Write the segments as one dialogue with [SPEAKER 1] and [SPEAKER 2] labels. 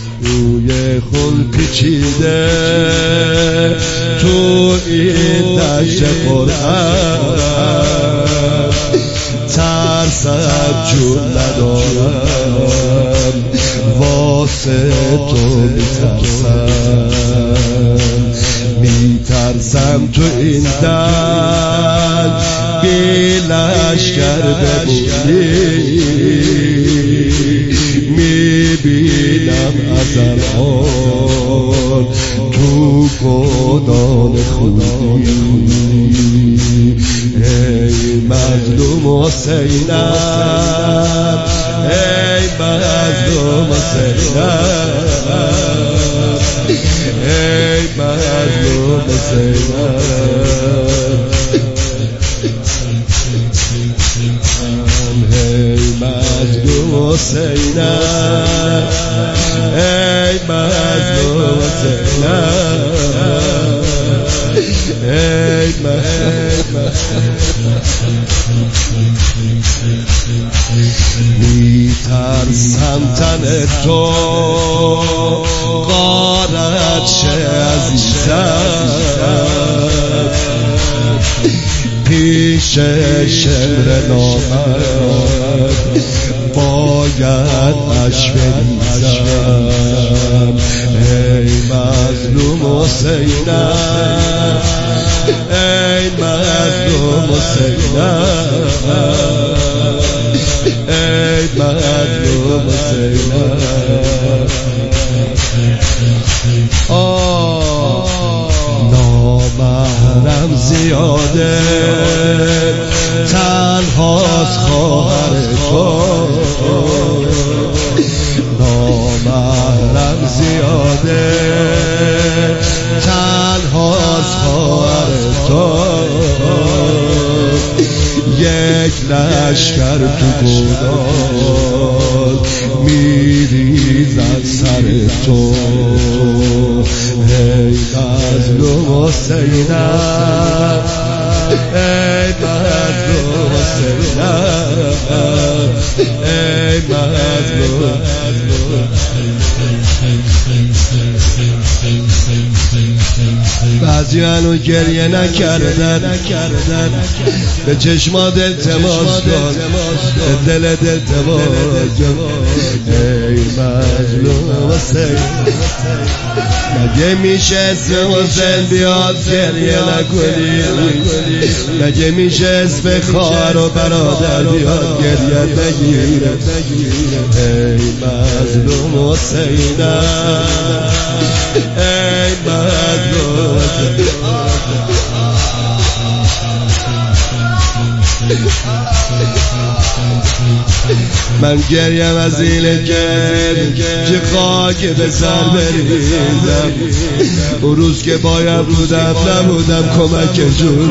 [SPEAKER 1] روی خون پیچیده تو این دشت قرآن، ترس از جون ندارم واسه تو میترسم تو این دشت بی لشکر بمونی، میبینم از الان تو گودان خونی. ای مظلوم حسینم، ای مظلوم حسینم، ای مظلوم حسینم، ای مظلوم حسینم، ای مظلوم حسینم، ای میترسم تن تو غارت شه عزیزم، پیش شمر نامرد باید اش بریزم. ای مظلوم حسینم، ای مظلوم حسینم، ای مظلوم حسینم. نامحرم زیاده تنهاست خواهر تو، نامحرم زیاده تنهاست خواهر تو، یک لشکر تو گودال میریزد سر تو. ای مظلوم حسینم، ای مظلوم حسینم، ای مظلوم. بعضی هنو گریه نکردن، به چشمات التماس کن، به دلت التماس کن. ای مظلوم حسین، مگه میشه اسم حسین بیاد گریه نکنی؟ مگه میشه اسم خواهر و برادر بیاد گریه نگیره؟ ای مظلوم حسینم، ای مظلوم من گریم از این که خاک به سر بریزم. اون روز که باید بودم نبودم کمک جور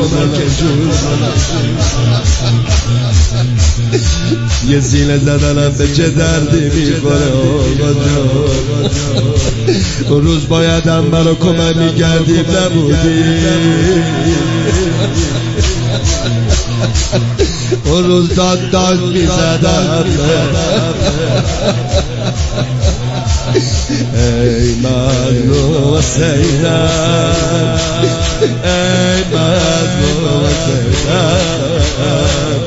[SPEAKER 1] یه زینه زدنم به چه دردی میخوره آقا جان. اون روز بایدم برا کمک میگردیم نبودی، اون روز داد میزدم. ای مظلوم حسینم، ای مظلوم حسینم.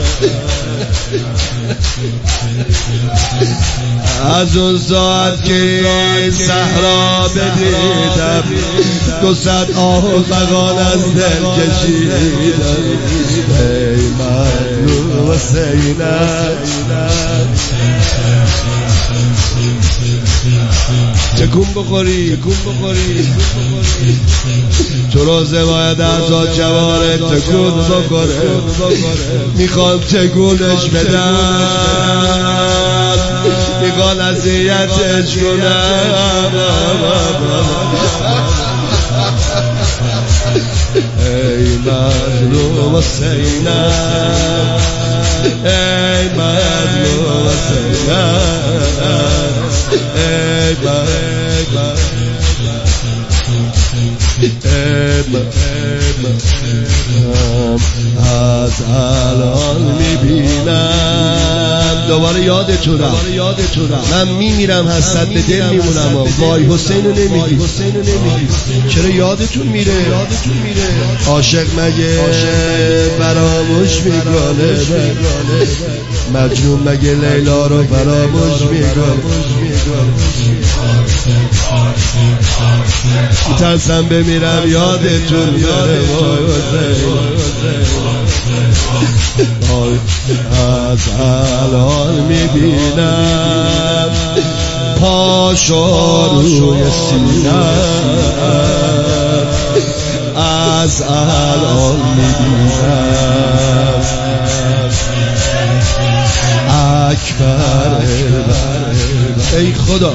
[SPEAKER 1] از اون ساعت که صحرا بدیدم 200 آه و فغان از دل کشیدم. ای مظلوم حسینم، تکون بخوری تو روزه باید اعضا جواره تکون بخوره. میخوام تکونش بدم، میخوام اذیتش کنم. ای مظلوم حسینم، ای مظلوم حسینم، ای از الان میبینم دوباره یادتون رفت. من میمیرم حسرت به دل میمونم. وای حسینو نمیگی چرا یادتون میره؟ عاشق مگه فراموش میکنه؟ مجنون مگه لیلا رو فراموش میکنه؟ میترسم بمیرم یادتون بره. از الان میبینم پاشو روی سینم، از الان میبینم اکبر. ای خدا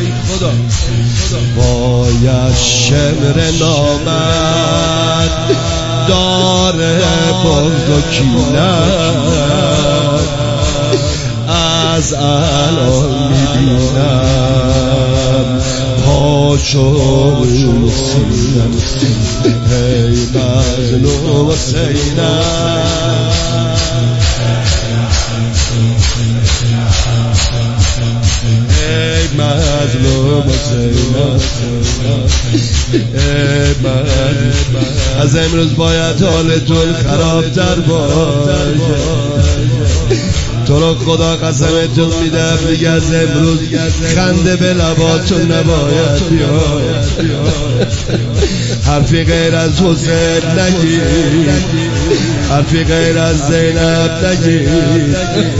[SPEAKER 1] باید شمر نامت داره بغض و کینت، از الان میبینم پاشو روی سینم. ای مظلوم حسینم، ای مظلوم حسینم، ای مظلوم. از امروز باید حالتون خرابتر باشه. تو رو خدا قسمتون میدم دیگه از امروز خنده به لباتون نباید بیاد. حرفی غیر از حسین نگید، حرفی غیر از زینب نگید.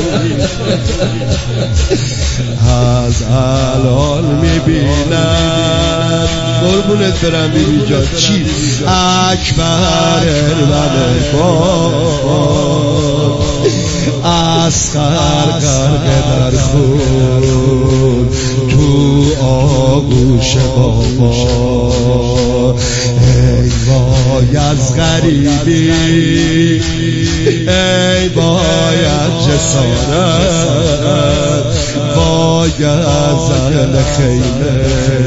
[SPEAKER 1] از الان میبینم قربونت برم بیبی جان چی اکبر من اصغر غرق در خون تو آغوش بابا. ای وای از غریبی، ای باید جسارت، وای از اهل خیمه،